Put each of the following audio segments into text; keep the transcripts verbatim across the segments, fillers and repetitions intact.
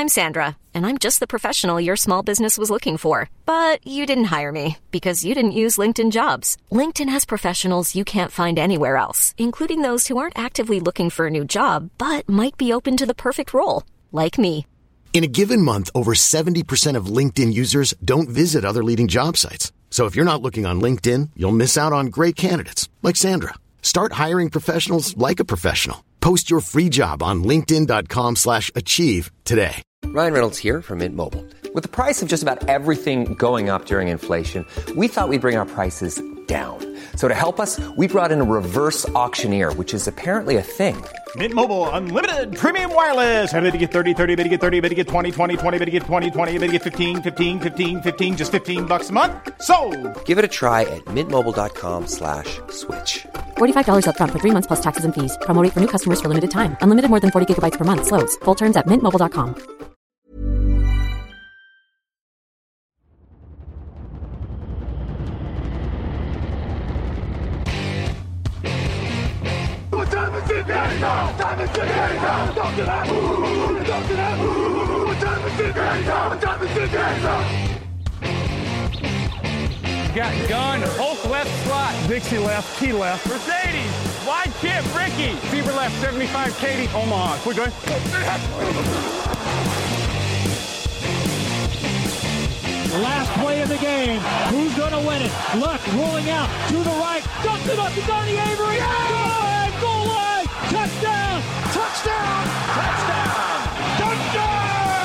I'm Sandra, and I'm just the professional your small business was looking for. But you didn't hire me because you didn't use LinkedIn Jobs. LinkedIn has professionals you can't find anywhere else, including those who aren't actively looking for a new job, but might be open to the perfect role, like me. In a given month, over seventy percent of LinkedIn users don't visit other leading job sites. So if you're not looking on LinkedIn, you'll miss out on great candidates like Sandra. Start hiring professionals like a professional. Post your free job on linkedin.com slash achieve today. Ryan Reynolds here from Mint Mobile. With the price of just about everything going up during inflation, we thought we'd bring our prices down. So to help us, we brought in a reverse auctioneer, which is apparently a thing. Mint Mobile Unlimited Premium Wireless. How to get thirty, thirty, how to get thirty, how to get twenty, twenty, twenty, how to get twenty, twenty, how to get fifteen, fifteen, fifteen, fifteen, just fifteen bucks a month? Sold! Give it a try at mintmobile.com slash switch. forty-five dollars up front for three months plus taxes and fees. Promo rate for new customers for limited time. Unlimited more than forty gigabytes per month. Slows full terms at mint mobile dot com. Got gun, Hulk left slot, Dixie left, T left, Mercedes, wide chip, Ricky, Fever left, seventy-five, Katie, Omaha. We're going. Last play of the game. Who's going to win it? Luck rolling out to the right. Dumps it up to Donnie Avery. Yeah! Goal line, goal line. Touchdown. Touchdown. Touchdown. Touchdown.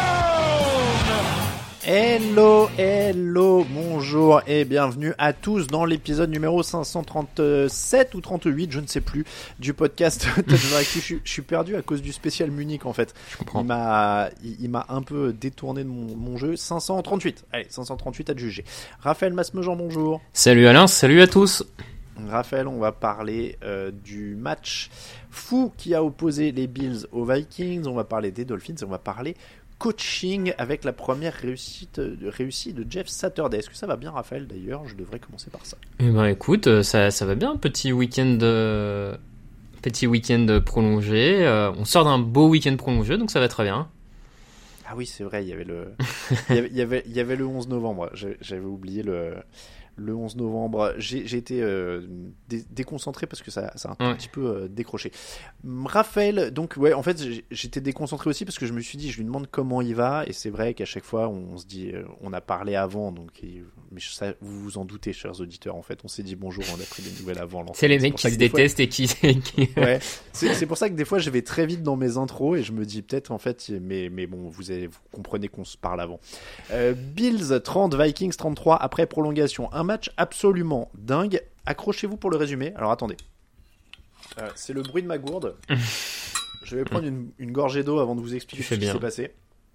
Hello, hello, bonjour et bienvenue à tous dans l'épisode numéro cinq cent trente-sept ou trente-huit, je ne sais plus, du podcast Touchdown Actu. Je, je suis perdu à cause du spécial Munich en fait. Je comprends. Il m'a, il, il m'a un peu détourné de mon, mon jeu. cinq cent trente-huit, allez, cinq cent trente-huit à te juger. Raphaël Masmejean, bonjour. Salut Alain, salut à tous. Raphaël, on va parler euh, du match fou qui a opposé les Bills aux Vikings, on va parler des Dolphins et on va parler coaching avec la première réussite de, réussite de Jeff Saturday. Est-ce que ça va bien, Raphaël? D'ailleurs, je devrais commencer par ça. Eh ben écoute, ça, ça va bien, petit week-end, euh, petit week-end prolongé. Euh, on sort d'un beau week-end prolongé, donc ça va très bien. Ah oui, c'est vrai, il y avait le, il y avait, il y avait, il y avait le onze novembre. J'avais, j'avais oublié le. Le onze novembre, j'ai, j'ai été euh, dé- déconcentré parce que ça, ça a un ouais. petit peu euh, décroché. Raphaël, donc ouais, en fait, j'étais déconcentré aussi parce que je me suis dit, je lui demande comment il va, et c'est vrai qu'à chaque fois, on, on se dit, euh, on a parlé avant, donc, et, mais ça, vous vous en doutez, chers auditeurs, en fait, on s'est dit bonjour, on a pris des nouvelles avant. C'est les mecs qui se détestent fois... et qui. qui... ouais, c'est, c'est pour ça que des fois, je vais très vite dans mes intros et je me dis peut-être en fait, mais mais bon, vous avez, vous comprenez qu'on se parle avant. Euh, Bills trente, Vikings trente-trois après prolongation. Un match absolument dingue. Accrochez-vous pour le résumé. Alors attendez. Euh, c'est le bruit de ma gourde. Je vais prendre une, une gorgée d'eau avant de vous expliquer ce qui bien. s'est passé.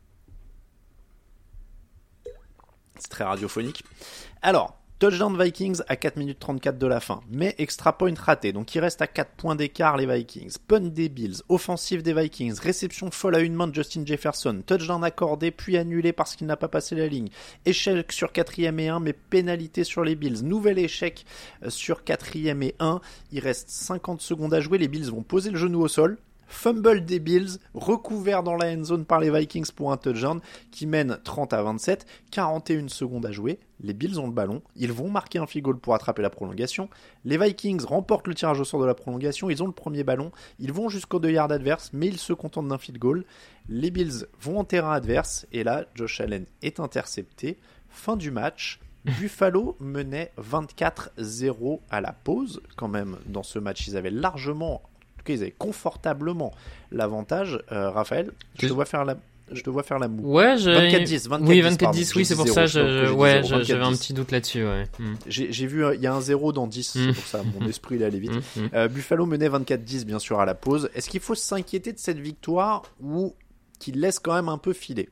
C'est très radiophonique. Alors, touchdown Vikings à quatre minutes trente-quatre de la fin, mais extra point raté, donc il reste à quatre points d'écart les Vikings. Punt des Bills, offensive des Vikings, réception folle à une main de Justin Jefferson, touchdown accordé puis annulé parce qu'il n'a pas passé la ligne, échec sur quatrième et un, mais pénalité sur les Bills, nouvel échec sur quatrième et un, il reste cinquante secondes à jouer, les Bills vont poser le genou au sol. Fumble des Bills, recouvert dans la end zone par les Vikings pour un touchdown qui mène trente à vingt-sept, quarante et une secondes à jouer. Les Bills ont le ballon, ils vont marquer un field goal pour attraper la prolongation. Les Vikings remportent le tirage au sort de la prolongation, ils ont le premier ballon, ils vont jusqu'aux deux yards adverses, mais ils se contentent d'un field goal. Les Bills vont en terrain adverse, et là, Josh Allen est intercepté. Fin du match. Buffalo menait vingt-quatre zéro à la pause, quand même, dans ce match. Ils avaient largement... En tout cas, ils avaient confortablement l'avantage. Euh, Raphaël, je te vois faire la, je te vois faire la moue. Ouais, j'ai... vingt-quatre dix, vingt-quatre oui, dix, vingt-quatre dix, pardon, oui, c'est pour zéro, ça, je, je, je ouais, zéro, j'avais un petit doute là-dessus, ouais. Mm. J'ai, j'ai vu, il y a un zéro dans dix, mm. c'est pour ça, mon esprit il allait vite. Mm. Mm. Euh, Buffalo menait vingt-quatre dix, bien sûr, à la pause. Est-ce qu'il faut s'inquiéter de cette victoire ou qu'il laisse quand même un peu filer?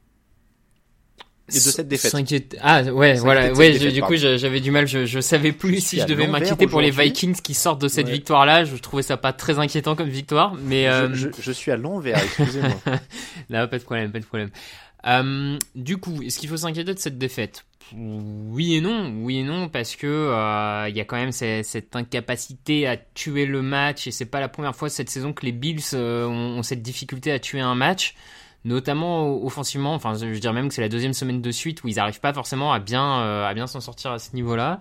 Et de cette défaite. S'inquiète... Ah ouais, S'inquiéter voilà, de ouais, défaite, du coup j'avais du mal, je, je savais plus je si je devais m'inquiéter pour aujourd'hui. les Vikings qui sortent de cette ouais. victoire-là. Je trouvais ça pas très inquiétant comme victoire, mais euh... je, je, je suis à l'envers, excusez-moi. Là, pas de problème, pas de problème. Euh, du coup, est-ce qu'il faut s'inquiéter de cette défaite? Oui et non, oui et non, parce que il euh, y a quand même cette, cette incapacité à tuer le match, et c'est pas la première fois cette saison que les Bills euh, ont, ont cette difficulté à tuer un match. notamment offensivement. Enfin, je dirais même que c'est la deuxième semaine de suite où ils n'arrivent pas forcément à bien, euh, à bien s'en sortir à ce niveau-là.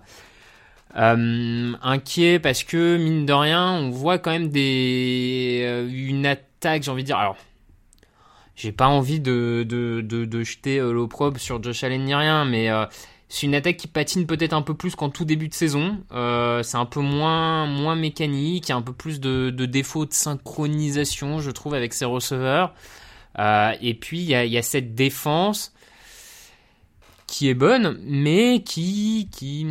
Euh, inquiet parce que, mine de rien, on voit quand même des, euh, une attaque, j'ai envie de dire... Alors, j'ai pas envie de, de, de, de jeter euh, l'opprobre sur Josh Allen ni rien, mais euh, c'est une attaque qui patine peut-être un peu plus qu'en tout début de saison. Euh, c'est un peu moins, moins mécanique, il y a un peu plus de, de défauts de synchronisation, je trouve, avec ses receveurs. Euh, et puis, il y a, il y a cette défense qui est bonne, mais qui... qui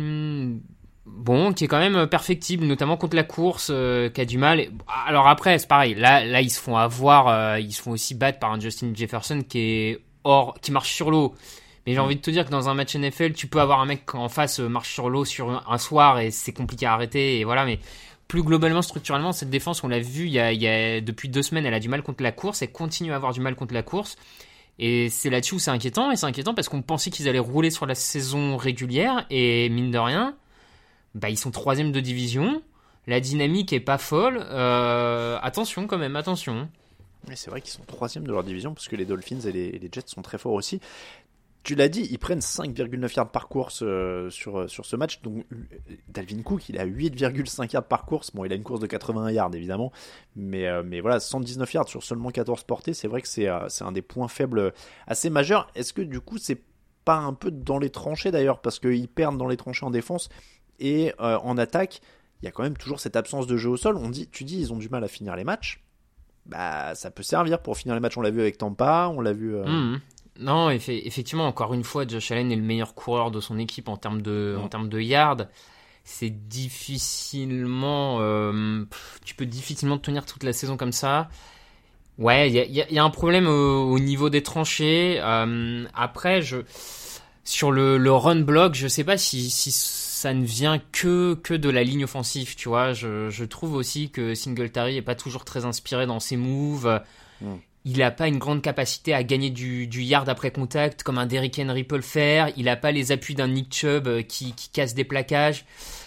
Bon, qui est quand même perfectible, notamment contre la course, euh, qui a du mal. Alors après, c'est pareil. Là, là, ils se font avoir, euh, ils se font aussi battre par un Justin Jefferson qui est hors, qui marche sur l'eau. Mais j'ai envie de te dire que dans un match N F L, tu peux avoir un mec en face euh, marche sur l'eau sur un, un soir et c'est compliqué à arrêter. Et voilà. Mais plus globalement, structurellement, cette défense, on l'a vu, il y a, il y a depuis deux semaines, elle a du mal contre la course et continue à avoir du mal contre la course. Et c'est là-dessus où c'est inquiétant. Et c'est inquiétant parce qu'on pensait qu'ils allaient rouler sur la saison régulière et mine de rien. Bah, ils sont troisième de division, la dynamique est pas folle, euh, attention quand même, attention. Mais c'est vrai qu'ils sont troisième de leur division, parce que les Dolphins et les, et les Jets sont très forts aussi. Tu l'as dit, ils prennent cinq virgule neuf yards par course euh, sur, sur ce match, donc Dalvin Cook, il a huit virgule cinq yards par course, bon il a une course de quatre-vingts yards évidemment, mais, euh, mais voilà, cent dix-neuf yards sur seulement quatorze portées, c'est vrai que c'est, euh, c'est un des points faibles assez majeurs. Est-ce que du coup c'est pas un peu dans les tranchées d'ailleurs, parce qu'ils perdent dans les tranchées en défense, et euh, en attaque, il y a quand même toujours cette absence de jeu au sol. On dit, tu dis, ils ont du mal à finir les matchs. Bah, ça peut servir pour finir les matchs. On l'a vu avec Tampa, on l'a vu. Euh... Mmh. Non, eff- effectivement, encore une fois, Josh Allen est le meilleur coureur de son équipe en termes de, mmh. en termes de yards. C'est difficilement, euh, pff, tu peux difficilement tenir toute la saison comme ça. Ouais, il y a, y a, y a un problème au, au niveau des tranchées. Euh, après, je sur le, le run block, je sais pas si, si ça ne vient que, que de la ligne offensive, tu vois. Je, je trouve aussi que Singletary est pas toujours très inspiré dans ses moves. Mm. Il a pas une grande capacité à gagner du, du yard après contact comme un Derrick Henry peut le faire. Il a pas les appuis d'un Nick Chubb qui, qui casse des plaquages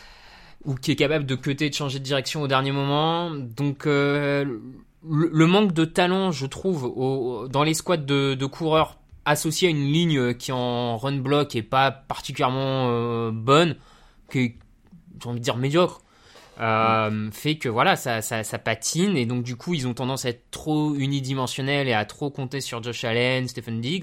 ou qui est capable de cutter et de changer de direction au dernier moment. Donc, euh, le, le manque de talent, je trouve, au, dans les squads de, de coureurs associé à une ligne qui en run block est pas particulièrement euh, bonne, qui est, j'ai envie de dire, médiocre, euh, mmh. fait que voilà, ça, ça, ça patine, et donc du coup ils ont tendance à être trop unidimensionnels et à trop compter sur Josh Allen, Stephen Diggs,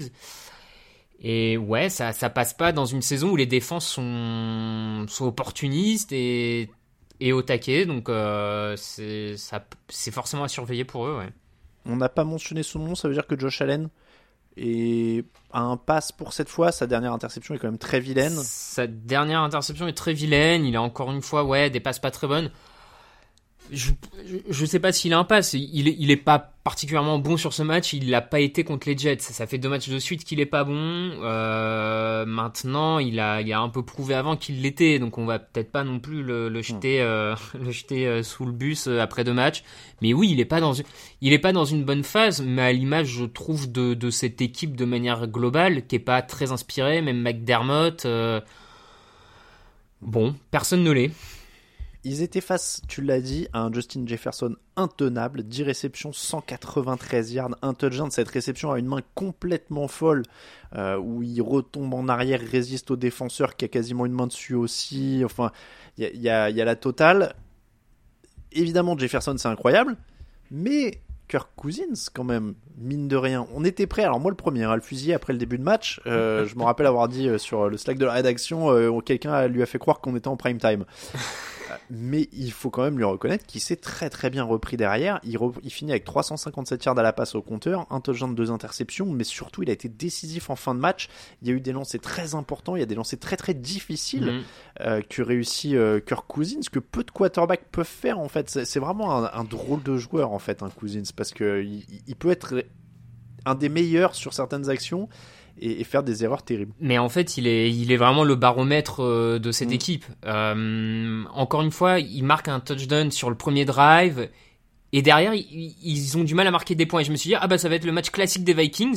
et ouais, ça, ça passe pas dans une saison où les défenses sont, sont opportunistes et, et au taquet, donc euh, c'est, ça, c'est forcément à surveiller pour eux, ouais. On n'a pas mentionné son nom, ça veut dire que Josh Allen et un pass pour cette fois. Sa dernière interception est quand même très vilaine. Sa dernière interception est très vilaine. Il a encore une fois ouais, des passes pas très bonnes. Je, je sais pas s'il a un pass. Il est, il est pas particulièrement bon sur ce match. Il l'a pas été contre les Jets. Ça fait deux matchs de suite qu'il est pas bon. Euh, maintenant, il a, il a un peu prouvé avant qu'il l'était. Donc on va peut-être pas non plus le, le jeter, euh, le jeter euh, sous le bus après deux matchs. Mais oui, il est pas dans une, il est pas dans une bonne phase. Mais à l'image, je trouve de, de cette équipe de manière globale, qui est pas très inspirée. Même McDermott. Euh, bon, personne ne l'est. Ils étaient face, tu l'as dit, à un Justin Jefferson intenable, dix réceptions, cent quatre-vingt-treize yards, un touchdown. Cette réception a une main complètement folle, euh, où il retombe en arrière, résiste au défenseur qui a quasiment une main dessus aussi. Enfin, il y, y, y a la totale. Évidemment, Jefferson, c'est incroyable, mais Kirk Cousins, quand même, mine de rien. On était prêt, alors moi le premier, hein, à le fusiller après le début de match. Euh, je me rappelle avoir dit euh, sur le Slack de la rédaction, euh, quelqu'un lui a fait croire qu'on était en prime time. Mais il faut quand même lui reconnaître qu'il s'est très très bien repris derrière. Il, re... il finit avec trois cent cinquante-sept yards à la passe au compteur, un touchdown, deux interceptions, mais surtout il a été décisif en fin de match. Il y a eu des lancers très importants, il y a des lancers très très difficiles mmh. euh, que réussit euh, Kirk Cousins, que peu de quarterbacks peuvent faire en fait. C'est, c'est vraiment un, un drôle de joueur en fait, un Cousins, parce que il, il peut être un des meilleurs sur certaines actions et faire des erreurs terribles. Mais en fait, il est, il est vraiment le baromètre de cette mmh. équipe. Euh, encore une fois, il marque un touchdown sur le premier drive, et derrière, ils, ils ont du mal à marquer des points. Et je me suis dit, ah bah ça va être le match classique des Vikings,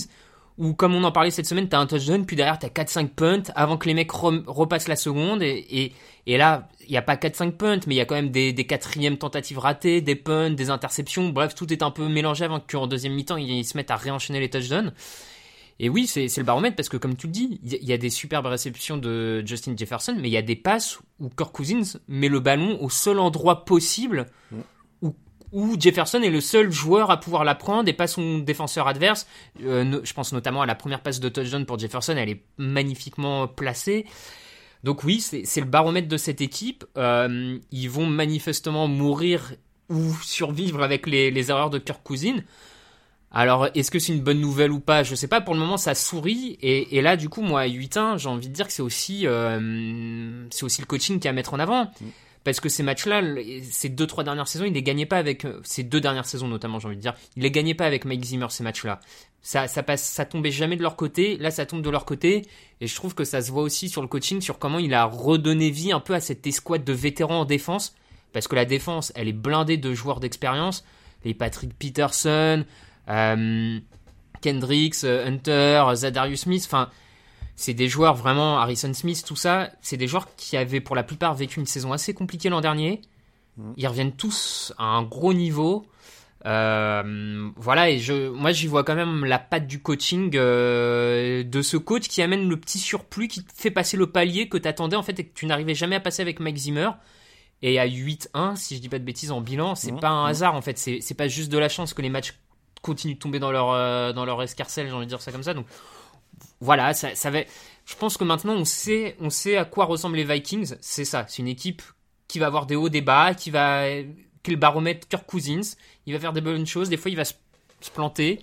où, comme on en parlait cette semaine, t'as un touchdown, puis derrière t'as quatre cinq punts, avant que les mecs rem- repassent la seconde, et, et, et là, il n'y a pas quatre cinq punts, mais il y a quand même des, des quatrièmes tentatives ratées, des punts, des interceptions, bref, tout est un peu mélangé avant qu'en deuxième mi-temps, ils, ils se mettent à réenchaîner les touchdowns. Et oui, c'est, c'est le baromètre, parce que comme tu le dis, il y, y a des superbes réceptions de Justin Jefferson, mais il y a des passes où Kirk Cousins met le ballon au seul endroit possible mmh. où où Jefferson est le seul joueur à pouvoir la prendre et pas son défenseur adverse. Euh, no, je pense notamment à la première passe de touchdown pour Jefferson, elle est magnifiquement placée. Donc oui, c'est, c'est le baromètre de cette équipe. Euh, ils vont manifestement mourir ou survivre avec les, les erreurs de Kirk Cousins. Alors, est-ce que c'est une bonne nouvelle ou pas ? Je sais pas, pour le moment ça sourit, et, et là du coup, moi à huit un, j'ai envie de dire que c'est aussi, euh, c'est aussi le coaching qui est à mettre en avant. Mmh. Parce que ces matchs-là, ces deux, trois dernières saisons, ils les gagnaient pas avec, ces deux dernières saisons notamment, j'ai envie de dire, ils les gagnaient pas avec Mike Zimmer, ces matchs-là. Ça, ça passe, ça tombait jamais de leur côté. Là, ça tombe de leur côté. Et je trouve que ça se voit aussi sur le coaching, sur comment il a redonné vie un peu à cette escouade de vétérans en défense. Parce que la défense, elle est blindée de joueurs d'expérience. Les Patrick Peterson, euh, Kendricks, Hunter, Zadarius Smith, enfin, c'est des joueurs vraiment, Harrison Smith, tout ça, c'est des joueurs qui avaient pour la plupart vécu une saison assez compliquée l'an dernier. Mmh. Ils reviennent tous à un gros niveau. Euh, voilà, et je, moi j'y vois quand même la patte du coaching euh, de ce coach qui amène le petit surplus, qui te fait passer le palier que t'attendais en fait et que tu n'arrivais jamais à passer avec Mike Zimmer. Et à huit un, si je dis pas de bêtises en bilan, c'est mmh. pas un hasard en fait, c'est, c'est pas juste de la chance que les matchs continuent de tomber dans leur, euh, dans leur escarcelle, j'ai envie de dire ça comme ça. Donc voilà, ça, ça va. Je pense que maintenant on sait, on sait à quoi ressemblent les Vikings. C'est ça, c'est une équipe qui va avoir des hauts, des bas, qui va, qui est le baromètre Kirk Cousins. Il va faire des bonnes choses, des fois il va se, se planter.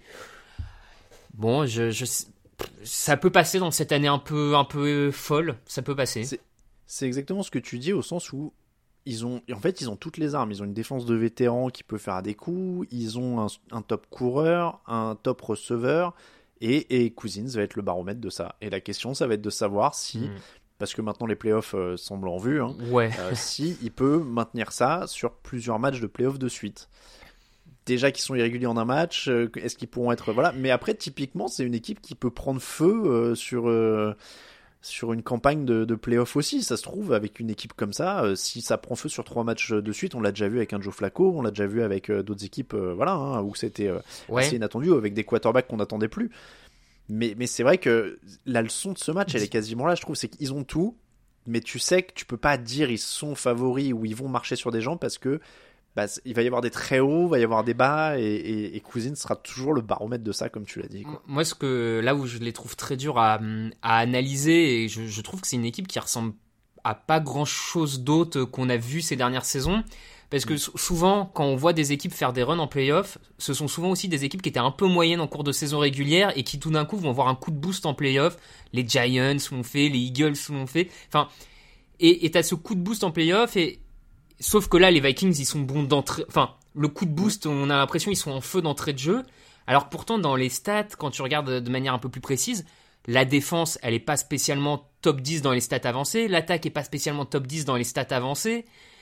Bon, je, je, ça peut passer dans cette année un peu, un peu folle. Ça peut passer. C'est, c'est exactement ce que tu dis au sens où ils ont, en fait, ils ont toutes les armes. Ils ont une défense de vétérans qui peut faire des coups. Ils ont un, un top coureur, un top receveur. Et, et Cousins va être le baromètre de ça. Et la question, ça va être de savoir si, mmh. parce que maintenant les playoffs euh, semblent en vue, hein, ouais. euh, si il peut maintenir ça sur plusieurs matchs de playoffs de suite. Déjà qu'ils sont irréguliers en un match, euh, est-ce qu'ils pourront être... Voilà. Mais après, typiquement, c'est une équipe qui peut prendre feu euh, sur... Euh, sur une campagne de, de play-off aussi, ça se trouve, avec une équipe comme ça, euh, si ça prend feu sur trois matchs de suite, on l'a déjà vu avec un Joe Flacco, on l'a déjà vu avec euh, d'autres équipes, euh, voilà, hein, où c'était euh, ouais. assez inattendu, avec des quarterbacks qu'on n'attendait plus. Mais, mais c'est vrai que la leçon de ce match, elle est quasiment là, je trouve, c'est qu'ils ont tout, mais tu sais que tu peux pas dire ils sont favoris ou ils vont marcher sur des gens parce que bah, il va y avoir des très hauts, il va y avoir des bas, et, et, et Cousins sera toujours le baromètre de ça, comme tu l'as dit, quoi. Moi, ce que, là où je les trouve très durs à, à analyser, et je, je trouve que c'est une équipe qui ressemble à pas grand-chose d'autre qu'on a vu ces dernières saisons, parce que mmh. souvent, quand on voit des équipes faire des runs en play-off, ce sont souvent aussi des équipes qui étaient un peu moyennes en cours de saison régulière et qui tout d'un coup vont avoir un coup de boost en play-off. Les Giants l'ont fait, les Eagles l'ont fait, enfin, et, et t'as ce coup de boost en play-off, et sauf que là, les Vikings, ils sont bons d'entrée. Enfin, le coup de boost, on a l'impression qu'ils sont en feu d'entrée de jeu. Alors pourtant, dans les stats, quand tu regardes de manière un peu plus précise, la défense, elle est pas spécialement top dix dans les stats avancées. L'attaque est pas spécialement top dix dans les stats avancées.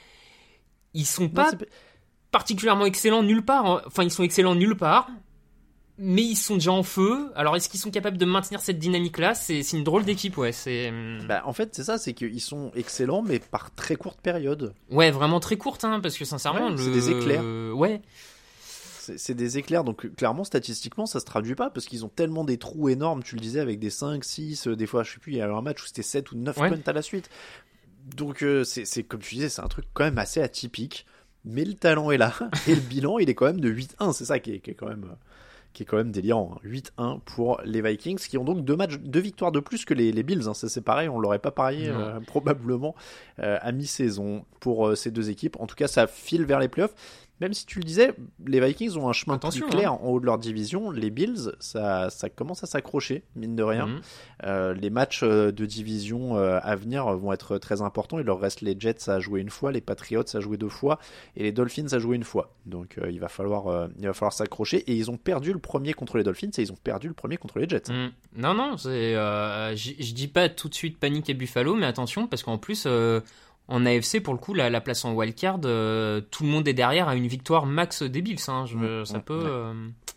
Ils sont pas non, particulièrement excellents nulle part. Hein. Enfin, ils sont excellents nulle part. Mais ils sont déjà en feu. Alors, est-ce qu'ils sont capables de maintenir cette dynamique-là ? C'est, c'est une drôle d'équipe, ouais. C'est... Bah, en fait, c'est ça, c'est qu'ils sont excellents, mais par très courte période. Ouais, vraiment très courte, hein, parce que sincèrement... Ouais, le... c'est des éclairs. Ouais. C'est, c'est des éclairs, donc clairement, statistiquement, ça se traduit pas, parce qu'ils ont tellement des trous énormes, tu le disais, avec des cinq, six, des fois, je sais plus, il y a eu un match où c'était sept ou neuf ouais. punts à la suite. Donc, euh, c'est, c'est, comme tu disais, c'est un truc quand même assez atypique, mais le talent est là, et le bilan, il est quand même de huit un, c'est ça qui est, qui est quand même... qui est quand même délirant, hein. huit un pour les Vikings, qui ont donc deux matchs, deux victoires de plus que les, les Bills, hein. Ça, c'est pareil, on l'aurait pas parié euh, probablement euh, à mi-saison pour euh, ces deux équipes. En tout cas, ça file vers les playoffs. Même si tu le disais, les Vikings ont un chemin Attention, plus clair hein. en haut de leur division. Les Bills, ça, ça commence à s'accrocher, mine de rien. Mm-hmm. Euh, les matchs de division euh, à venir vont être très importants. Il leur reste les Jets à jouer une fois, les Patriots à jouer deux fois et les Dolphins à jouer une fois. Donc euh, il va falloir, euh, il va falloir s'accrocher. Et ils ont perdu le premier contre les Dolphins et ils ont perdu le premier contre les Jets. Mm. Non, non, c'est, euh, je dis pas tout de suite panique et Buffalo, mais attention parce qu'en plus... Euh... En A F C, pour le coup, la, la place en wildcard, euh, tout le monde est derrière à une victoire max des Bills. Hein. Je, mmh, ça mmh, peut... Ouais. Euh...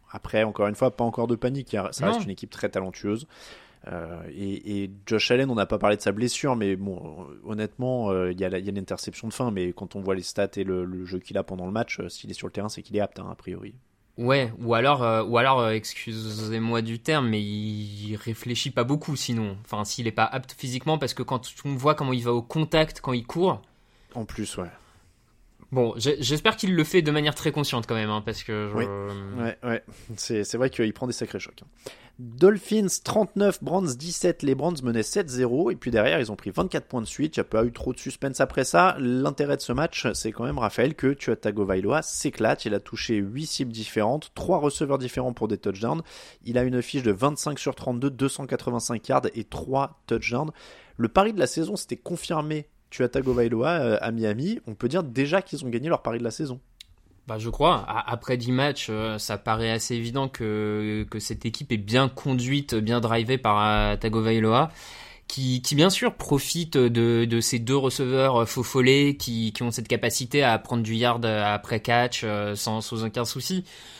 Après, encore une fois, pas encore de panique. Ça non. reste une équipe très talentueuse. Euh, et, et Josh Allen, on n'a pas parlé de sa blessure, mais bon, honnêtement, il euh, y, y a l'interception de fin, mais quand on voit les stats et le, le jeu qu'il a pendant le match, euh, s'il est sur le terrain, c'est qu'il est apte, hein, a priori. Ouais, ou alors, euh, ou alors, euh, excusez-moi du terme, mais il réfléchit pas beaucoup sinon. Enfin, s'il est pas apte physiquement, parce que quand on voit comment il va au contact quand il court. En plus, ouais. Bon, j'espère qu'il le fait de manière très consciente quand même, hein, parce que. Je... Oui. Ouais, ouais. C'est, c'est vrai qu'il prend des sacrés chocs. Hein. Dolphins trente-neuf, Browns dix-sept. Les Browns menaient sept zéro et puis derrière ils ont pris vingt-quatre points de suite. Il n'y a pas eu trop de suspense après ça. L'intérêt de ce match, c'est quand même, Raphaël, que Tua Tagovailoa s'éclate. Il a touché huit cibles différentes, trois receveurs différents pour des touchdowns. Il a une fiche de vingt-cinq sur trente-deux, deux cent quatre-vingt-cinq yards et trois touchdowns. Le pari de la saison, c'était confirmé Tua Tagovailoa euh, à Miami. On peut dire déjà qu'ils ont gagné leur pari de la saison. Bah, je crois. Après dix matchs, ça paraît assez évident que, que cette équipe est bien conduite, bien drivée par Tagovailoa, qui, qui bien sûr profite de, de ces deux receveurs faux follets qui, qui ont cette capacité à prendre du yard après catch sans, sans aucun souci.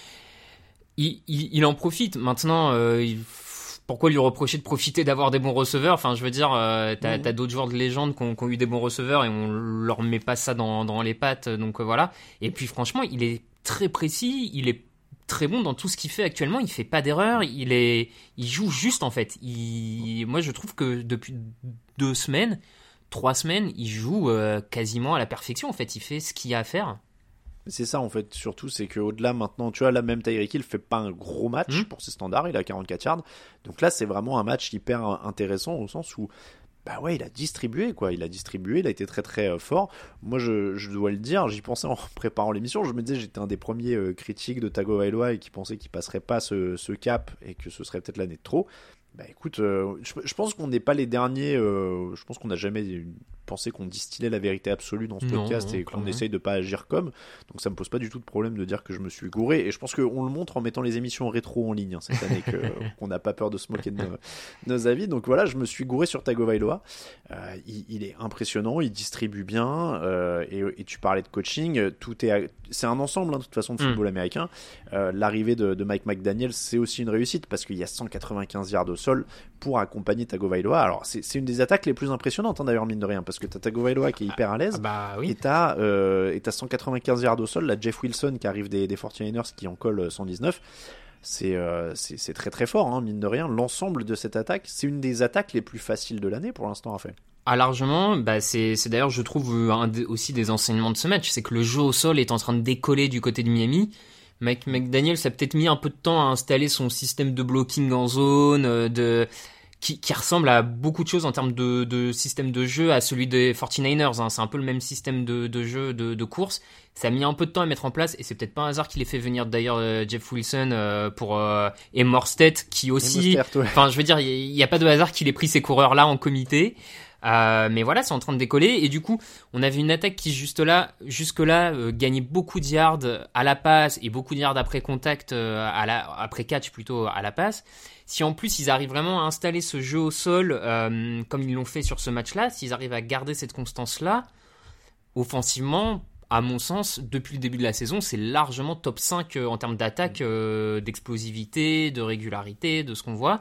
Il, il, il en profite. Maintenant, euh, il, pourquoi lui reprocher de profiter d'avoir des bons receveurs ? Enfin, je veux dire, euh, t'as, mmh. t'as d'autres joueurs de légende qui ont, qui ont eu des bons receveurs et on leur met pas ça dans, dans les pattes, donc euh, voilà. Et puis franchement, il est très précis, il est très bon dans tout ce qu'il fait actuellement. Il fait pas d'erreur, il est, il joue juste en fait. Il, moi, je trouve que depuis deux semaines, trois semaines, il joue euh, quasiment à la perfection. En fait, il fait ce qu'il y a à faire. C'est ça en fait, surtout c'est qu'au-delà maintenant, tu vois, là même Tyreek Hill fait pas un gros match mmh. pour ses standards, il a quarante-quatre yards, donc là c'est vraiment un match hyper intéressant au sens où bah ouais, il a distribué quoi, il a distribué, il a été très très euh, fort. Moi je, je dois le dire, j'y pensais en préparant l'émission, je me disais j'étais un des premiers euh, critiques de Tagovailoa et qui pensait qu'il passerait pas ce, ce cap et que ce serait peut-être l'année de trop. Bah écoute, euh, je, je pense qu'on n'est pas les derniers, euh, je pense qu'on n'a jamais pensé qu'on distillait la vérité absolue dans ce non, podcast non, et qu'on même. essaye de pas agir comme, donc ça me pose pas du tout de problème de dire que je me suis gouré, et je pense qu'on le montre en mettant les émissions rétro en ligne hein, cette année, que, qu'on n'a pas peur de se moquer de nos, nos avis, donc voilà, je me suis gouré sur Tagovailoa, euh, il, il est impressionnant, il distribue bien, euh, et, et tu parlais de coaching, tout est, à, c'est un ensemble hein, de toute façon de football mm. américain, euh, l'arrivée de, de Mike McDaniel c'est aussi une réussite, parce qu'il y a cent quatre-vingt-quinze yards au sol pour accompagner Tagovailoa. Alors c'est, c'est une des attaques les plus impressionnantes hein, d'ailleurs mine de rien, parce que t'as Tagovailoa qui est hyper à l'aise, ah bah, oui. et t'as euh, et t'as cent quatre-vingt-quinze yards au sol, là Jeff Wilson qui arrive des, des forty-niners qui en colle cent dix-neuf. C'est, euh, c'est, c'est très très fort hein, mine de rien. L'ensemble de cette attaque, c'est une des attaques les plus faciles de l'année pour l'instant à faire. Ah, largement, bah c'est, c'est d'ailleurs je trouve un des, aussi des enseignements de ce match, c'est que le jeu au sol est en train de décoller du côté de Miami. Mike McDaniel ça a peut-être mis un peu de temps à installer son système de blocking en zone, de Qui, qui ressemble à beaucoup de choses en termes de, de système de jeu à celui des forty-niners. Hein. C'est un peu le même système de, de jeu, de, de course. Ça a mis un peu de temps à mettre en place et c'est peut-être pas un hasard qu'il ait fait venir d'ailleurs euh, Jeff Wilson euh, pour euh, et Morstead qui aussi. Enfin, ouais. Je veux dire, il n'y a pas de hasard qu'il ait pris ces coureurs-là en comité. Euh, mais voilà, c'est en train de décoller et du coup, on avait une attaque qui juste là, jusque là, euh, gagnait beaucoup de yards à la passe et beaucoup de yards après contact, euh, à la, après catch plutôt à la passe. Si en plus ils arrivent vraiment à installer ce jeu au sol euh, comme ils l'ont fait sur ce match-là, s'ils arrivent à garder cette constance-là, offensivement, à mon sens, depuis le début de la saison, c'est largement top cinq euh, en termes d'attaque, euh, d'explosivité, de régularité, de ce qu'on voit.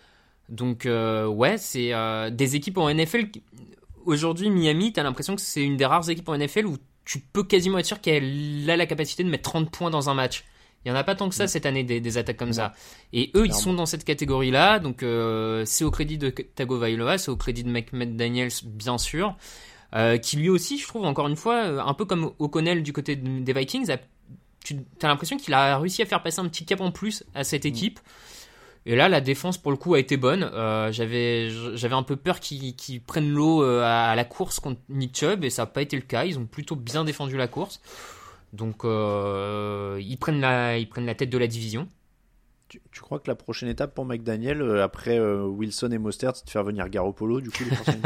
Donc euh, ouais, c'est euh, des équipes en N F L. Aujourd'hui, Miami, t'as l'impression que c'est une des rares équipes en N F L où tu peux quasiment être sûr qu'elle a la capacité de mettre trente points dans un match. Il n'y en a pas tant que ça cette année, des, des attaques comme ça. Et eux, ils sont dans cette catégorie-là. Donc, euh, c'est au crédit de Tagovailoa, c'est au crédit de Mike McDaniel, bien sûr. Euh, qui lui aussi, je trouve, encore une fois, un peu comme O'Connell du côté des Vikings, a, tu as l'impression qu'il a réussi à faire passer un petit cap en plus à cette équipe. Et là, la défense, pour le coup, a été bonne. Euh, j'avais, j'avais un peu peur qu'ils, qu'ils prennent l'eau à la course contre Nick Chubb, et ça n'a pas été le cas. Ils ont plutôt bien défendu la course. Donc, euh, ils, prennent la, ils prennent la tête de la division. Tu, tu crois que la prochaine étape pour McDaniel, euh, après euh, Wilson et Mostert, c'est de faire venir Garoppolo, du coup, les prochaines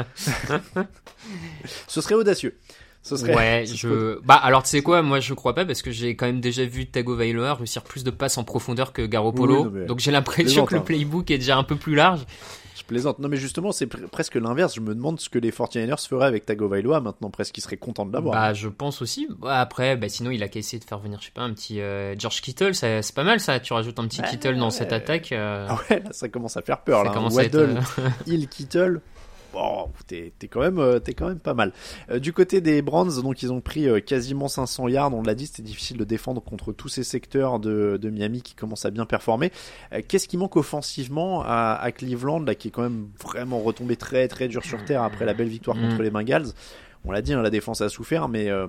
Ce serait audacieux. Ce serait... Ouais, je... Bah, alors, tu sais quoi, moi, je crois pas, parce que j'ai quand même déjà vu Tagovailoa réussir plus de passes en profondeur que Garoppolo. Oui, mais... Donc, j'ai l'impression que le playbook est déjà un peu plus large. Je plaisante. Non, mais justement, c'est pr- presque l'inverse. Je me demande ce que les forty-niners feraient avec Tagovailoa maintenant, presque. Ils seraient contents de l'avoir. Bah, je pense aussi. Bah, après, bah, sinon, il a qu'à essayer de faire venir, je sais pas, un petit euh, George Kittle. Ça, c'est pas mal, ça. Tu rajoutes un petit Ouais, Kittle dans ouais. cette attaque. Euh... Ah ouais, là, ça commence à faire peur. Ça Là, commence hein. à être, Waddle, euh, Hill, Kittle. Bon, t'es, t'es quand même, euh, t'es quand même pas mal. Euh, du côté des Browns, donc ils ont pris euh, quasiment cinq cents yards. On l'a dit, c'était difficile de défendre contre tous ces secteurs de, de Miami qui commencent à bien performer. Euh, qu'est-ce qui manque offensivement à, à Cleveland, là, qui est quand même vraiment retombé très très dur sur terre après la belle victoire contre Mm. les Bengals. On l'a dit, hein, la défense a souffert, mais euh,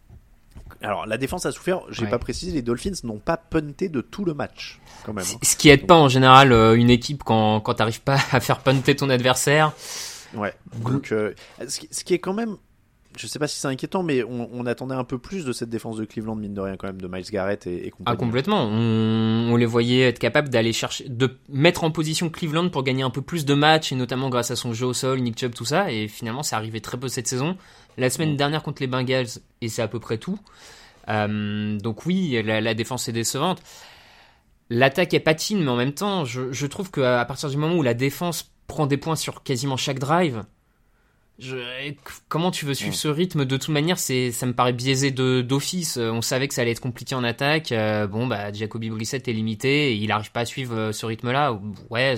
alors la défense a souffert. J'ai Ouais. pas précisé, les Dolphins n'ont pas punté de tout le match, quand même. Hein. Ce qui aide pas en général euh, une équipe quand, quand t'arrives pas à faire punter ton adversaire. Ouais. Donc, euh, ce, qui, ce qui est quand même, je sais pas si c'est inquiétant, mais on, on attendait un peu plus de cette défense de Cleveland, mine de rien, quand même, de Myles Garrett et, et compagnie. Ah, complètement. On, on les voyait être capables d'aller chercher, de mettre en position Cleveland pour gagner un peu plus de matchs, et notamment grâce à son jeu au sol, Nick Chubb, tout ça. Et finalement, c'est arrivé très peu cette saison. La semaine dernière contre les Bengals, et c'est à peu près tout. Euh, donc oui, la, la défense est décevante. L'attaque est patine, mais en même temps, je, je trouve qu'à partir du moment où la défense prend des points sur quasiment chaque drive, je, comment tu veux suivre Ouais. ce rythme? De toute manière, c'est, ça me paraît biaisé de, d'office. On savait que ça allait être compliqué en attaque. Euh, bon, bah, Jacoby Brissett est limité et il n'arrive pas à suivre ce rythme-là. Ouais,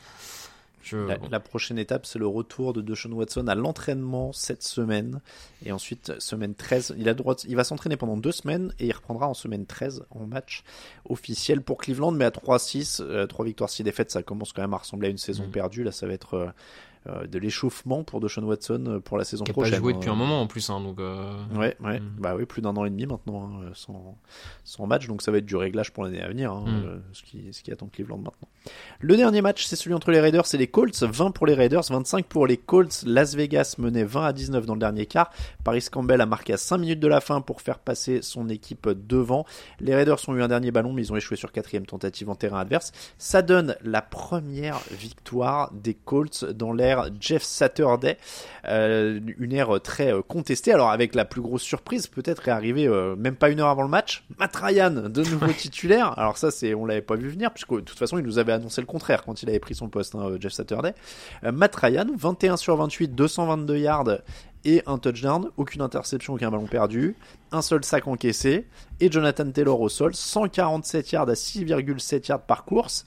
je... La, la prochaine étape, c'est le retour de Deshaun Watson à l'entraînement cette semaine. Et ensuite, semaine treize, il a droit, il va s'entraîner pendant deux semaines et il reprendra en semaine treize en match officiel pour Cleveland. Mais à trois six, euh, trois victoires, six défaites, ça commence quand même à ressembler à une saison Mmh. perdue. Là, ça va être euh, euh, de l'échauffement pour Deshaun Watson pour la saison qui n'a prochaine. pas joué depuis hein. un moment en plus. Hein, donc, euh... Ouais, ouais. Mm. Bah oui, plus d'un an et demi maintenant hein, sans, sans match, donc ça va être du réglage pour l'année à venir, hein, Mm. euh, ce, qui, ce qui attend Cleveland maintenant. Le dernier match, c'est celui entre les Raiders et les Colts, vingt pour les Raiders, vingt-cinq pour les Colts. Las Vegas menait vingt à dix-neuf dans le dernier quart. Paris Campbell a marqué à cinq minutes de la fin pour faire passer son équipe devant. Les Raiders ont eu un dernier ballon, mais ils ont échoué sur quatrième tentative en terrain adverse. Ça donne la première victoire des Colts dans l'ère Jeff Saturday, euh, une ère très euh, contestée. Alors avec la plus grosse surprise, peut-être est arrivé euh, même pas une heure avant le match, Matt Ryan de nouveau titulaire. Alors ça, c'est on l'avait pas vu venir, puisque de toute façon, il nous avait annoncé le contraire quand il avait pris son poste, hein, Jeff Saturday. Euh, Matt Ryan, vingt et un sur vingt-huit, deux cent vingt-deux yards et un touchdown, aucune interception, aucun ballon perdu, un seul sac encaissé, et Jonathan Taylor au sol, cent quarante-sept yards à six virgule sept yards par course.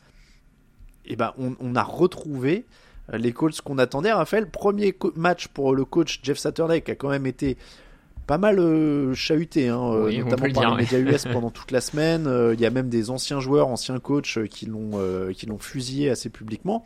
Et ben, on, on a retrouvé les Colts qu'on attendait. Raphaël, premier co- match pour le coach Jeff Saturday, qui a quand même été pas mal euh, chahuté, hein, Oui, euh, on notamment peut le par dire, les médias ouais. U S pendant toute la semaine. Il euh, y a même des anciens joueurs, anciens coachs euh, qui l'ont euh, qui l'ont fusillé assez publiquement.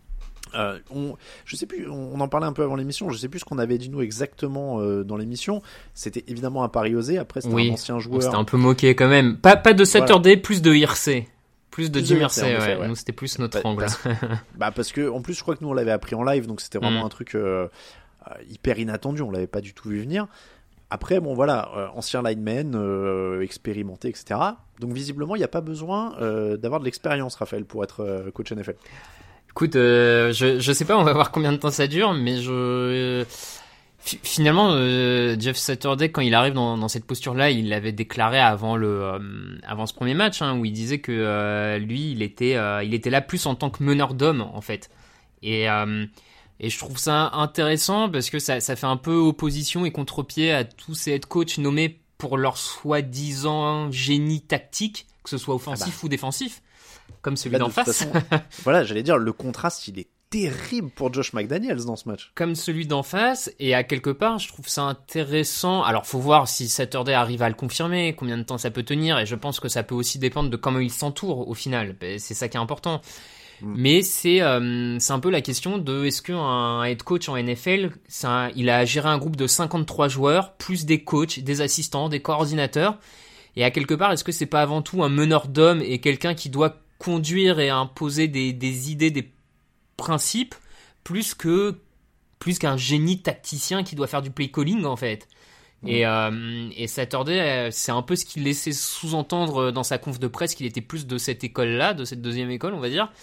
Euh, on, je sais plus, on, on en parlait un peu avant l'émission. Je sais plus ce qu'on avait dit nous exactement euh, dans l'émission. C'était évidemment un pari osé. Après, c'était Oui, un ancien joueur. c'était un peu moqué quand même. Pas, pas de Saturday, Voilà. plus de Hircé. Plus de Plus Jim de Irsay, Irsay, en ouais. effet, ouais. Nous, c'était plus notre Bah, angle. parce- Bah parce que en plus, je crois que nous on l'avait appris en live, donc c'était vraiment Mm. un truc euh, euh, hyper inattendu. On l'avait pas du tout vu venir. Après, bon voilà, euh, ancien lineman, euh, expérimenté, et cetera. Donc visiblement, il n'y a pas besoin euh, d'avoir de l'expérience, Raphaël, pour être euh, coach N F L. Écoute, euh, je, je sais pas, on va voir combien de temps ça dure, mais je... euh, fi- finalement, euh, Jeff Saturday, quand il arrive dans, dans cette posture-là, il l'avait déclaré avant le, euh, avant ce premier match, hein, où il disait que euh, lui, il était, euh, il était là plus en tant que meneur d'hommes, en fait. Et, euh, et je trouve ça intéressant parce que ça, ça fait un peu opposition et contre-pied à tous ces head coachs nommés pour leur soi-disant génie tactique, que ce soit offensif Ah bah. ou défensif, comme celui Là, de d'en toute face. façon, voilà, j'allais dire, le contraste, il est terrible pour Josh McDaniels dans ce match. Comme celui d'en face, et à quelque part, je trouve ça intéressant. Alors, faut voir si Saturday arrive à le confirmer, combien de temps ça peut tenir, et je pense que ça peut aussi dépendre de comment il s'entoure au final. Ben, c'est ça qui est important. Mm. Mais c'est euh, c'est un peu la question de est-ce qu'un head coach en N F L, c'est un- il a géré un groupe de cinquante-trois joueurs, plus des coachs, des assistants, des coordinateurs, et à quelque part, est-ce que c'est pas avant tout un meneur d'hommes et quelqu'un qui doit conduire et imposer des, des idées, des principes, plus que plus qu'un génie tacticien qui doit faire du play calling en fait. Et, euh, et Saturday, euh, c'est un peu ce qu'il laissait sous-entendre dans sa conf de presse, qu'il était plus de cette école-là, de cette deuxième école, on va dire.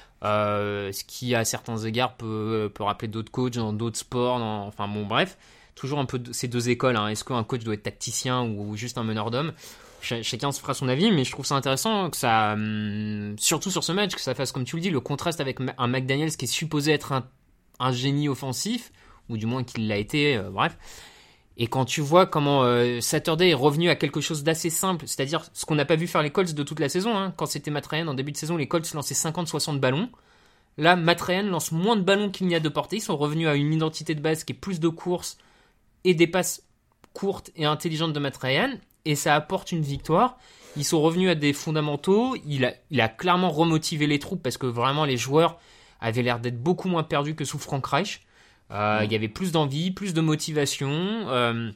Euh, ce qui, à certains égards, peut, peut rappeler d'autres coachs dans d'autres sports. Dans, enfin bon, bref, toujours un peu de, ces deux écoles. Hein. Est-ce qu'un coach doit être tacticien ou juste un meneur d'hommes ? ch- chacun se fera son avis, mais je trouve ça intéressant que ça, hum, surtout sur ce match, que ça fasse, comme tu le dis, le contraste avec un McDaniels qui est supposé être un, un génie offensif, ou du moins qu'il l'a été, euh, bref. Et quand tu vois comment euh, Saturday est revenu à quelque chose d'assez simple, c'est-à-dire ce qu'on n'a pas vu faire les Colts de toute la saison, hein. Quand c'était Matt Ryan en début de saison, les Colts lançaient cinquante soixante ballons. Là, Matt Ryan lance moins de ballons qu'il n'y a de portée. Ils sont revenus à une identité de base qui est plus de courses et des passes courtes et intelligentes de Matt Ryan. Et ça apporte une victoire. Ils sont revenus à des fondamentaux. Il a, il a clairement remotivé les troupes parce que vraiment les joueurs avaient l'air d'être beaucoup moins perdus que sous Frank Reich. Euh, il y avait plus d'envie, plus de motivation. Euh,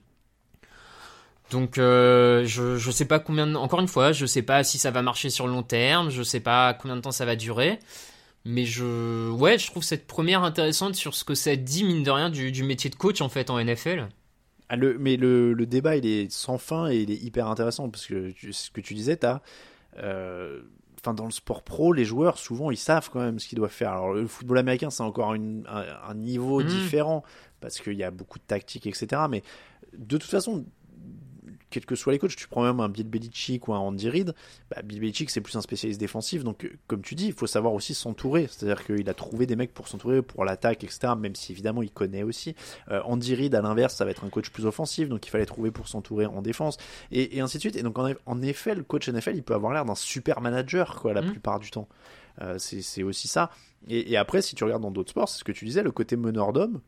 donc, euh, je je sais pas combien. De, encore une fois, je sais pas si ça va marcher sur le long terme. Je sais pas combien de temps ça va durer. Mais je, ouais, je trouve cette première intéressante sur ce que ça dit mine de rien du, du métier de coach en fait en N F L. Ah, le, mais le, le débat il est sans fin et il est hyper intéressant parce que tu, ce que tu disais, t'as. Euh, Enfin, dans le sport pro, les joueurs, souvent, ils savent quand même ce qu'ils doivent faire. Alors, le football américain, c'est encore une, un, un niveau mmh. différent, parce qu'il y a beaucoup de tactique, et cetera. Mais de toute façon, quels que soient les coachs, tu prends même un Bill Belichick ou un Andy Reid, bah, Bill Belichick, c'est plus un spécialiste défensif. Donc, comme tu dis, il faut savoir aussi s'entourer. C'est-à-dire qu'il a trouvé des mecs pour s'entourer, pour l'attaque, et cetera. Même si, évidemment, il connaît aussi. Euh, Andy Reid, à l'inverse, ça va être un coach plus offensif. Donc, il fallait trouver pour s'entourer en défense. Et, et ainsi de suite. Et donc, en, en effet, le coach N F L, il peut avoir l'air d'un super manager, quoi, la mmh. plupart du temps. Euh, c'est, c'est aussi ça. Et, et après, si tu regardes dans d'autres sports, c'est ce que tu disais, le côté meneur d'homme,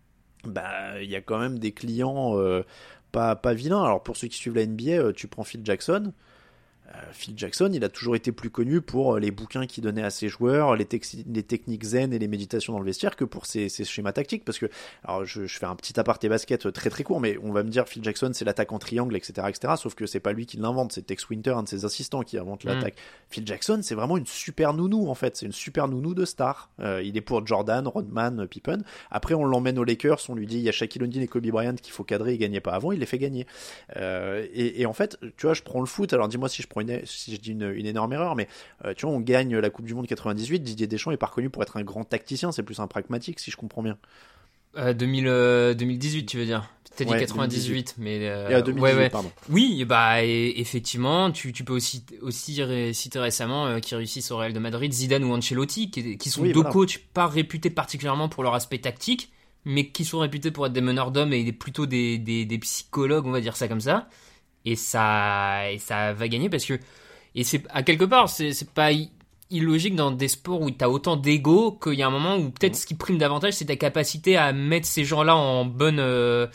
bah, il y a quand même des clients... Euh, Pas, pas vilain. Alors pour ceux qui suivent la N B A, tu prends Phil Jackson. Euh, Phil Jackson, il a toujours été plus connu pour les bouquins qu'il donnait à ses joueurs, les, tex- les techniques zen et les méditations dans le vestiaire que pour ses, ses schémas tactiques. Parce que, alors je, je fais un petit aparté basket très très court, mais on va me dire Phil Jackson c'est l'attaque en triangle, et cetera, et cetera. Sauf que c'est pas lui qui l'invente, c'est Tex Winter, un de ses assistants, qui invente mmh. l'attaque. Phil Jackson, c'est vraiment une super nounou en fait, c'est une super nounou de star. Euh, il est pour Jordan, Rodman, Pippen. Après on l'emmène aux Lakers, on lui dit il y a Shaquille O'Neal et Kobe Bryant qu'il faut cadrer, il gagnait pas avant, il les fait gagner. Euh, et, et en fait, tu vois, je prends le foot. Alors dis-moi si je prends une, si je dis une, une énorme erreur, mais euh, tu vois, on gagne la Coupe du Monde quatre-vingt-dix-huit. Didier Deschamps est pas reconnu pour être un grand tacticien, c'est plus un pragmatique, si je comprends bien. Euh, deux mille, euh, deux mille dix-huit, tu veux dire? T'as dit ouais, quatre-vingt-dix-huit, mais euh, euh, deux mille dix-huit, ouais, ouais. Pardon. Oui, bah et, effectivement, tu, tu peux aussi aussi ré, citer récemment euh, qui réussissent au Real de Madrid, Zidane ou Ancelotti, qui, qui sont oui, deux voilà. coachs pas réputés particulièrement pour leur aspect tactique, mais qui sont réputés pour être des meneurs d'hommes et plutôt des, des, des psychologues, on va dire ça comme ça. Et ça, et ça va gagner parce que, et c'est à quelque part, c'est, c'est pas illogique dans des sports où t'as autant d'ego qu'il y a un moment où peut-être mmh. ce qui prime davantage, c'est ta capacité à mettre ces gens-là en bonne, euh,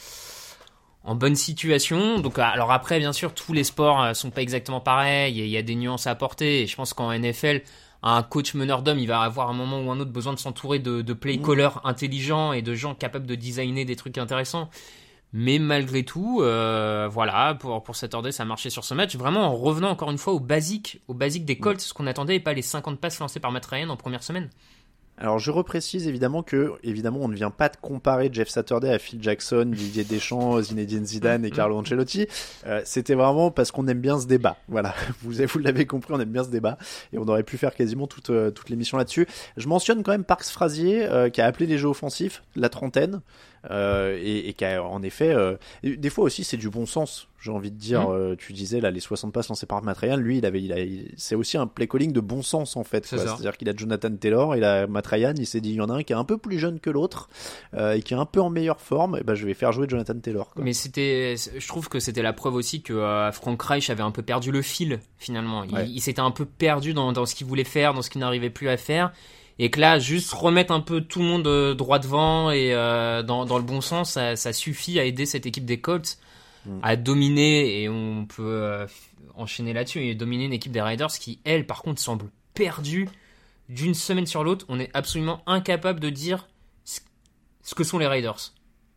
en bonne situation. Donc, alors après, bien sûr, tous les sports sont pas exactement pareils. Il y a des nuances à apporter. Et je pense qu'en N F L, un coach meneur d'hommes, il va avoir un moment ou un autre besoin de s'entourer de, de play-callers mmh. intelligents et de gens capables de designer des trucs intéressants. Mais malgré tout, euh, voilà, pour, pour Saturday, ça a marché sur ce match. Vraiment en revenant encore une fois au basique, au basique des Colts, ce qu'on attendait, et pas les cinquante passes lancées par Matt Ryan en première semaine. Alors je reprécise évidemment que, évidemment, on ne vient pas de comparer Jeff Saturday à Phil Jackson, Didier Deschamps, Zinedine Zidane et Carlo Ancelotti. Euh, c'était vraiment parce qu'on aime bien ce débat. Voilà, vous, vous l'avez compris, on aime bien ce débat et on aurait pu faire quasiment toute, euh, toute l'émission là-dessus. Je mentionne quand même Parks Frazier euh, qui a appelé les jeux offensifs, la trentaine. Euh, et, et qui a en effet euh, des fois aussi c'est du bon sens, j'ai envie de dire. Mmh. Euh, tu disais là les soixante passes lancées par Matt Ryan, lui il avait il a, il, c'est aussi un play calling de bon sens en fait, quoi. C'est c'est-à-dire qu'il a Jonathan Taylor, il a Matt Ryan, il s'est dit il y en a un qui est un peu plus jeune que l'autre euh, et qui est un peu en meilleure forme, et ben je vais faire jouer Jonathan Taylor, quoi. Mais c'était, je trouve que c'était la preuve aussi que euh, Frank Reich avait un peu perdu le fil finalement. Il, ouais. il s'était un peu perdu dans, dans ce qu'il voulait faire, dans ce qu'il n'arrivait plus à faire. Et que là, juste remettre un peu tout le monde euh, droit devant et euh, dans, dans le bon sens, ça, ça suffit à aider cette équipe des Colts mm. à dominer, et on peut euh, enchaîner là-dessus, et dominer une équipe des Raiders qui, elle, par contre, semble perdue d'une semaine sur l'autre. On est absolument incapable de dire ce, ce que sont les Raiders.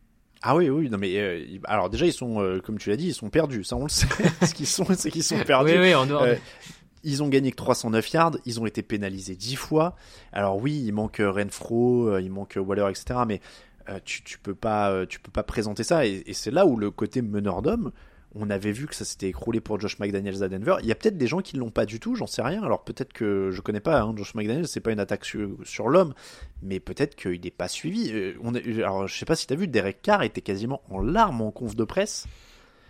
Ah oui, oui, non mais euh, alors déjà ils sont, euh, comme tu l'as dit, ils sont perdus, ça on le sait. Ce qu'ils sont, c'est qu'ils sont perdus. Oui, oui, en dehors. Euh, de... Ils ont gagné que trois cent neuf yards, ils ont été pénalisés dix fois. Alors oui, il manque Renfro, il manque Waller, et cetera. Mais euh, tu, tu peux pas, euh, tu peux pas présenter ça. Et, et c'est là où le côté meneur d'homme, on avait vu que ça s'était écroulé pour Josh McDaniels à Denver. Il y a peut-être des gens qui l'ont pas du tout, j'en sais rien. Alors peut-être que je connais pas, hein, Josh McDaniels, c'est pas une attaque sur, sur l'homme, mais peut-être qu'il n'est pas suivi. Euh, on est, alors je sais pas si t'as vu, Derek Carr était quasiment en larmes en conf de presse.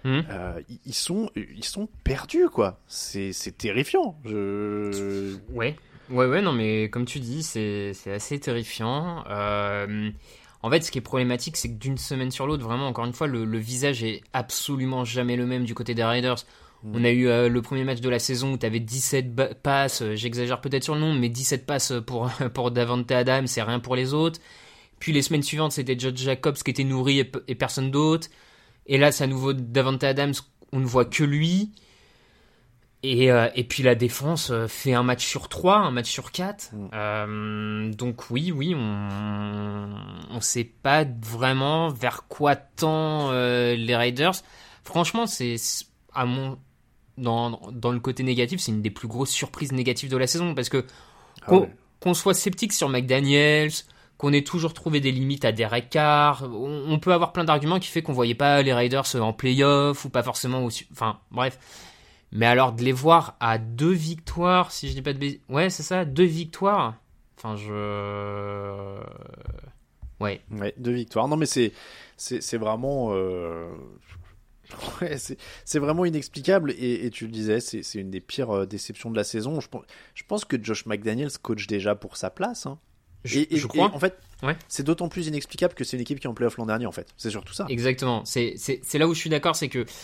Mmh. Euh, ils sont, ils sont perdus, quoi. C'est, c'est terrifiant. Je... Ouais, ouais, ouais. Non, mais comme tu dis, c'est, c'est assez terrifiant. Euh, en fait, ce qui est problématique, c'est que d'une semaine sur l'autre, vraiment, encore une fois, le, le visage est absolument jamais le même du côté des Raiders. Mmh. On a eu euh, le premier match de la saison où tu avais dix-sept ba- passes. Euh, j'exagère peut-être sur le nombre, mais dix-sept passes pour pour Davante Adams, c'est rien pour les autres. Puis les semaines suivantes, c'était Josh Jacobs qui était nourri et, et personne d'autre. Et là, c'est à nouveau Davante Adams, on ne voit que lui. Et, euh, et puis la défense euh, fait un match sur trois, un match sur quatre. Mm. Euh, donc oui, oui, on ne sait pas vraiment vers quoi tend euh, les Raiders. Franchement, c'est à mon dans, dans le côté négatif, c'est une des plus grosses surprises négatives de la saison. Parce que ah qu'on, ouais. qu'on soit sceptique sur McDaniels, qu'on ait toujours trouvé des limites à Derek Carr. On, on peut avoir plein d'arguments qui fait qu'on voyait pas les Raiders en play-off ou pas forcément au... Enfin, bref. Mais alors, de les voir à deux victoires, si je dis pas de bêtises... Ouais, c'est ça, deux victoires. Enfin, je... Ouais. Ouais, deux victoires. Non, mais c'est, c'est, c'est vraiment... Euh... Ouais, c'est, c'est vraiment inexplicable. Et, et tu le disais, c'est, c'est une des pires déceptions de la saison. Je pense, je pense que Josh McDaniels coach déjà pour sa place, hein. Je, et, et, je crois. Et en fait, ouais. c'est d'autant plus inexplicable que c'est une équipe qui est en play-off l'an dernier, en fait. C'est surtout ça. Exactement. C'est, c'est, c'est là où je suis d'accord, c'est que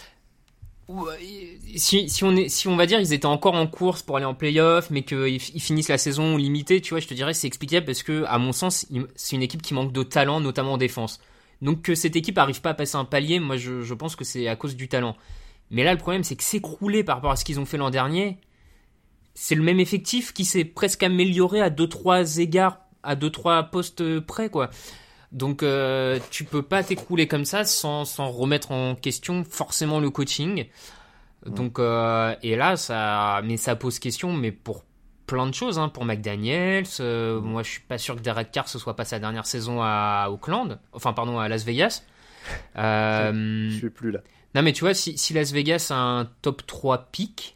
si, si, on est, si on va dire ils étaient encore en course pour aller en play-off, mais qu'ils ils finissent la saison limitée, tu vois, je te dirais c'est explicable parce que, à mon sens, c'est une équipe qui manque de talent, notamment en défense. Donc que cette équipe arrive pas à passer un palier, moi je, je pense que c'est à cause du talent. Mais là, le problème, c'est que s'écrouler par rapport à ce qu'ils ont fait l'an dernier, c'est le même effectif qui s'est presque amélioré à deux trois égards, à deux trois postes près, quoi. Donc euh, tu peux pas t'écrouler comme ça sans, sans remettre en question forcément le coaching. Donc euh, et là ça, mais ça pose question, mais pour plein de choses, hein, pour McDaniels. Euh, moi je suis pas sûr que Derek Carr ce soit pas sa dernière saison à Oakland, enfin pardon à Las Vegas. Euh, je suis plus là. Non mais tu vois, si, si Las Vegas a un top trois pick.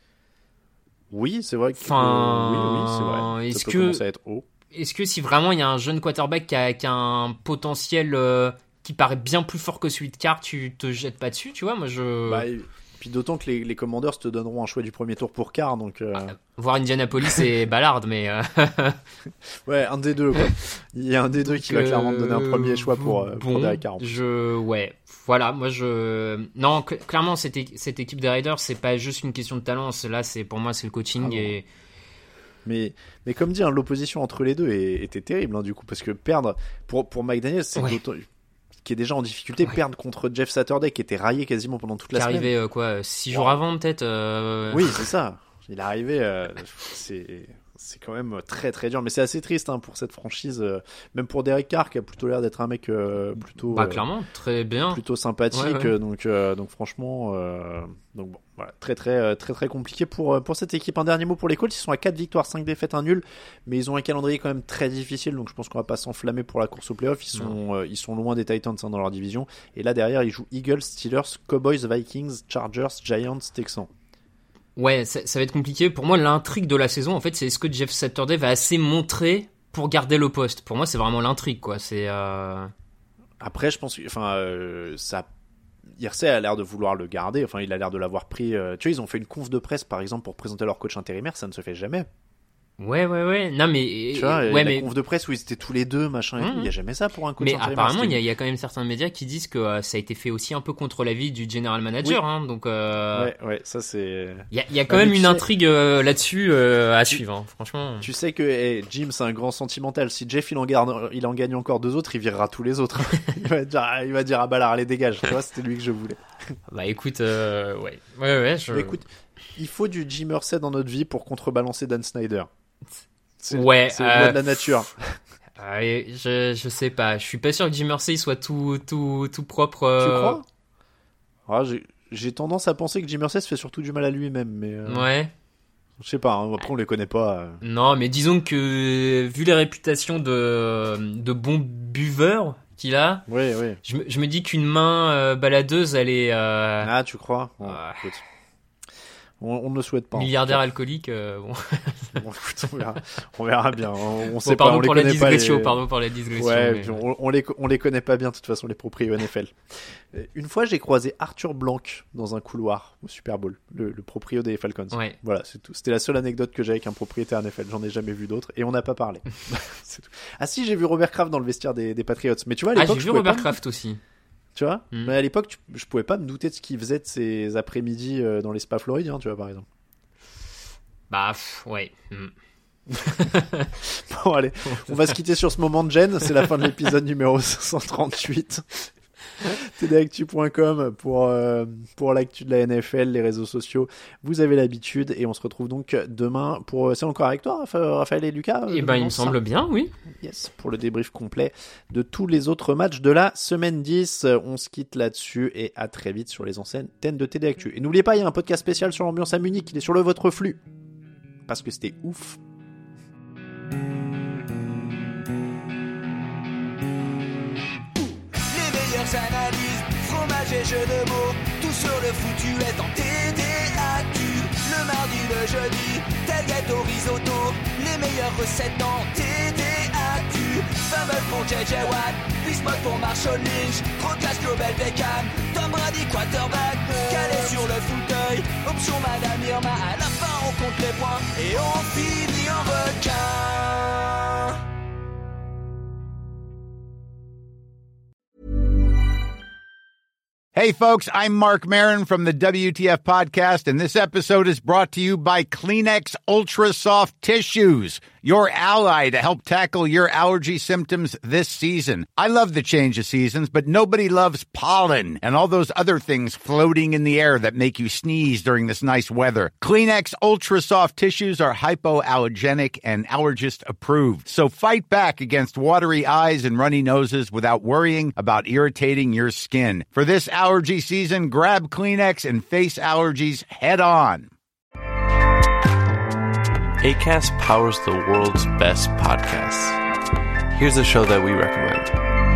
Oui, c'est vrai que enfin, euh, oui, oui, c'est vrai. Est-ce ça peut que commencer à être haut. Est-ce que si vraiment il y a un jeune quarterback qui a, qui a un potentiel euh, qui paraît bien plus fort que celui de Carr, tu te jettes pas dessus, tu vois, moi je... Bah, et puis d'autant que les, les Commanders te donneront un choix du premier tour pour Carr, donc... Euh... Ah, voir Indianapolis et Ballard, mais... Euh... ouais, un des deux, quoi. Il y a un des deux qui va clairement te donner un premier choix pour, euh, bon, pour Derek Carr. Je... Ouais, voilà, moi je... Non, cl- clairement, cette, é- cette équipe des Raiders, c'est pas juste une question de talent, c'est, là, c'est, pour moi, c'est le coaching ah, et... Mais, mais comme dit, hein, l'opposition entre les deux est, était terrible, hein, du coup, parce que perdre pour, pour McDaniels, c'est ouais. qui est déjà en difficulté, ouais. perdre contre Jeff Saturday, qui était raillé quasiment pendant toute la qui semaine. Qui arrivait euh, quoi, six jours wow. avant peut-être. Euh... Oui, c'est ça. Il est arrivé, euh, c'est, c'est quand même très très dur, mais c'est assez triste hein, pour cette franchise, euh, même pour Derek Carr qui a plutôt l'air d'être un mec euh, plutôt, bah clairement, très bien, plutôt sympathique, ouais, ouais. donc euh, donc franchement, euh, donc bon. Voilà, très très très très compliqué pour pour cette équipe. Un dernier mot pour les Colts, ils sont à quatre victoires, cinq défaites, un nul, mais ils ont un calendrier quand même très difficile, donc je pense qu'on va pas s'enflammer pour la course au playoff. Ils sont euh, ils sont loin des Titans hein, dans leur division, et là derrière ils jouent Eagles, Steelers, Cowboys, Vikings, Chargers, Giants, Texans. Ouais, ça, ça va être compliqué. Pour moi, l'intrigue de la saison, en fait, c'est est-ce que Jeff Saturday va assez montrer pour garder le poste. Pour moi, c'est vraiment l'intrigue, quoi. C'est euh... après, je pense que, enfin, euh, ça. Irsay a l'air de vouloir le garder, enfin il a l'air de l'avoir pris. Euh... Tu vois, ils ont fait une conf de presse par exemple pour présenter leur coach intérimaire, ça ne se fait jamais. Ouais, ouais, ouais. Non, mais. Tu vois, ouais, la mais... conf de presse où ils étaient tous les deux, machin et mmh. tout, il n'y a jamais ça pour un coach mais intérimaire. Mais apparemment, il y, y a quand même certains médias qui disent que euh, ça a été fait aussi un peu contre l'avis du general manager, oui. hein, donc. Euh... Ouais, ouais, ça c'est. Il y a, y a quand bah, même une sais... intrigue euh, là-dessus euh, à tu... suivre, hein, franchement. Tu sais que hey, Jim, c'est un grand sentimental. Si Jeff il en, garde, il en gagne encore deux autres, il virera tous les autres. il, va dire, il va dire à Ballard, allez, dégage. Tu vois, c'était lui que je voulais. Bah écoute, euh, ouais. Ouais, ouais, je... Écoute, il faut du Jim Irsay dans notre vie pour contrebalancer Dan Snyder. C'est, ouais, c'est le euh, loi de la nature. Euh, je, je sais pas. Je suis pas sûr que Jim Irsay soit tout, tout, tout propre. Euh... Tu crois ah, j'ai, j'ai tendance à penser que Jim Irsay se fait surtout du mal à lui-même. Mais euh... ouais. Je sais pas, hein, après on les connaît pas. Euh... Non, mais disons que vu les réputations de, de bon buveur qu'il a, oui, oui. Je, me, je me dis qu'une main euh, baladeuse, elle est. Euh... Ah, tu crois bon, euh... écoute. On, on ne le souhaite pas. Milliardaire alcoolique, euh, bon. Bon, écoute, on, verra, on verra bien. On, on bon, sait pardon pas, on les pour la connaît pas. digression, Les... Pardon pour la digression. Ouais, mais... on, on, les, on les connaît pas bien, de toute façon, les proprios N F L. Une fois, j'ai croisé Arthur Blanc dans un couloir au Super Bowl, le, le proprio des Falcons. Ouais. Voilà, c'est tout. C'était la seule anecdote que j'ai avec un propriétaire N F L. J'en ai jamais vu d'autres et on n'a pas parlé. C'est tout. Ah si, j'ai vu Robert Kraft dans le vestiaire des, des Patriots. Mais tu vois, à l'époque, ah, j'ai vu Robert Kraft aussi. Tu vois, mm. mais à l'époque, tu, je pouvais pas me douter de ce qu'il faisait de ses après-midi euh, dans les spas floridiens, tu vois, par exemple. Bah, pff, ouais. Mm. Bon, allez, on va se quitter sur ce moment de gêne. C'est la fin de l'épisode numéro cent trente-huit. T D actu point com pour, euh, pour l'actu de la N F L, les réseaux sociaux. Vous avez l'habitude et on se retrouve donc demain pour... C'est encore avec toi, Raphaël et Lucas? Eh ben, il me semble bien, oui. Yes, pour le débrief complet de tous les autres matchs de la semaine dix. On se quitte là-dessus et à très vite sur les antennes de T D Actu. Et n'oubliez pas, il y a un podcast spécial sur l'ambiance à Munich. Il est sur le votre flux. Parce que c'était ouf. Analyse, fromage et jeux de mots, tout sur le foutu est en T D A Q. Le mardi, le jeudi, tailgate au risotto, les meilleures recettes en T D A Q. Fumble pour J J Watt, Bismuth pour Marshall Lynch, Rocas Global Beckham, Tom Brady quarterback, calé sur le fauteuil, option Madame Irma, à la fin on compte les points et on finit en requin. Hey, folks, I'm Mark Maron from the W T F Podcast, and this episode is brought to you by Kleenex Ultra Soft Tissues, your ally to help tackle your allergy symptoms this season. I love the change of seasons, but nobody loves pollen and all those other things floating in the air that make you sneeze during this nice weather. Kleenex Ultra Soft Tissues are hypoallergenic and allergist approved, so fight back against watery eyes and runny noses without worrying about irritating your skin. For this allergy season, grab Kleenex and face allergies head on. Acast powers the world's best podcasts. Here's a show that we recommend.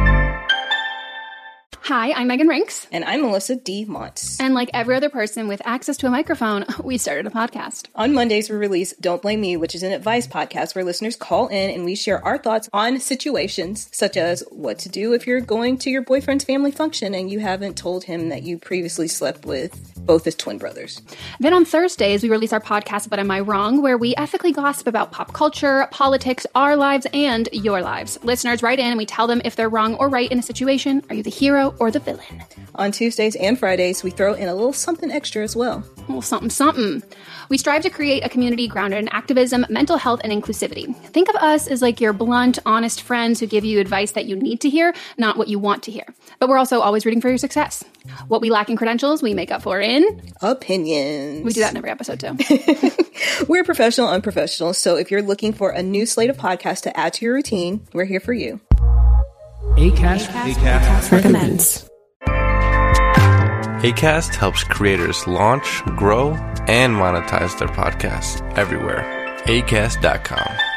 Hi, I'm Megan Rinks. And I'm Melissa D. Montz. And like every other person with access to a microphone, we started a podcast. On Mondays, we release Don't Blame Me, which is an advice podcast where listeners call in and we share our thoughts on situations such as what to do if you're going to your boyfriend's family function and you haven't told him that you previously slept with both his twin brothers. Then on Thursdays, we release our podcast, But Am I Wrong?, where we ethically gossip about pop culture, politics, our lives, and your lives. Listeners write in and we tell them if they're wrong or right in a situation. Are you the hero or the villain? On Tuesdays and Fridays, we throw in a little something extra as well. A little something, something. We strive to create a community grounded in activism, mental health, and inclusivity. Think of us as like your blunt, honest friends who give you advice that you need to hear, not what you want to hear. But we're also always rooting for your success. What we lack in credentials, we make up for in... opinions. We do that in every episode, too. We're professional, unprofessional, so if you're looking for a new slate of podcasts to add to your routine, we're here for you. Acast, Acast, Acast recommends. Acast helps creators launch, grow, and monetize their podcasts everywhere. Acast dot com.